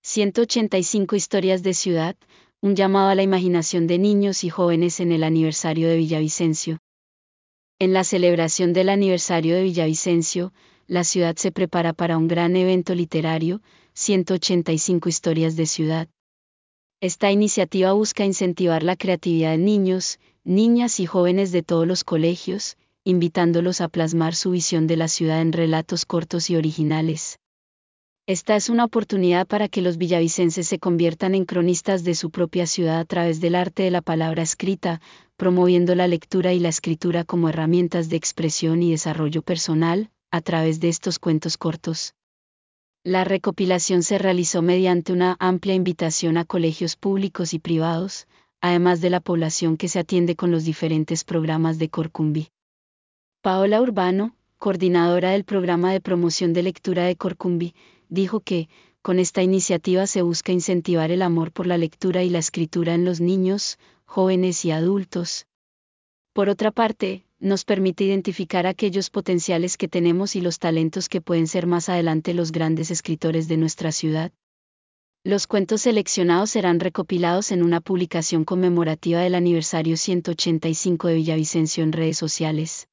185 historias de ciudad, un llamado a la imaginación de niños y jóvenes en el aniversario de Villavicencio. En la celebración del aniversario de Villavicencio, la ciudad se prepara para un gran evento literario, 185 historias de ciudad. Esta iniciativa busca incentivar la creatividad de niños, niñas y jóvenes de todos los colegios, invitándolos a plasmar su visión de la ciudad en relatos cortos y originales. Esta es una oportunidad para que los villavicenses se conviertan en cronistas de su propia ciudad a través del arte de la palabra escrita, promoviendo la lectura y la escritura como herramientas de expresión y desarrollo personal, a través de estos cuentos cortos. La recopilación se realizó mediante una amplia invitación a colegios públicos y privados, además de la población que se atiende con los diferentes programas de Corcumbi. Paola Urbano, coordinadora del programa de promoción de lectura de Corcumbi, dijo que, con esta iniciativa se busca incentivar el amor por la lectura y la escritura en los niños, jóvenes y adultos. Por otra parte, nos permite identificar aquellos potenciales que tenemos y los talentos que pueden ser más adelante los grandes escritores de nuestra ciudad. Los cuentos seleccionados serán recopilados en una publicación conmemorativa del aniversario 185 de Villavicencio en redes sociales.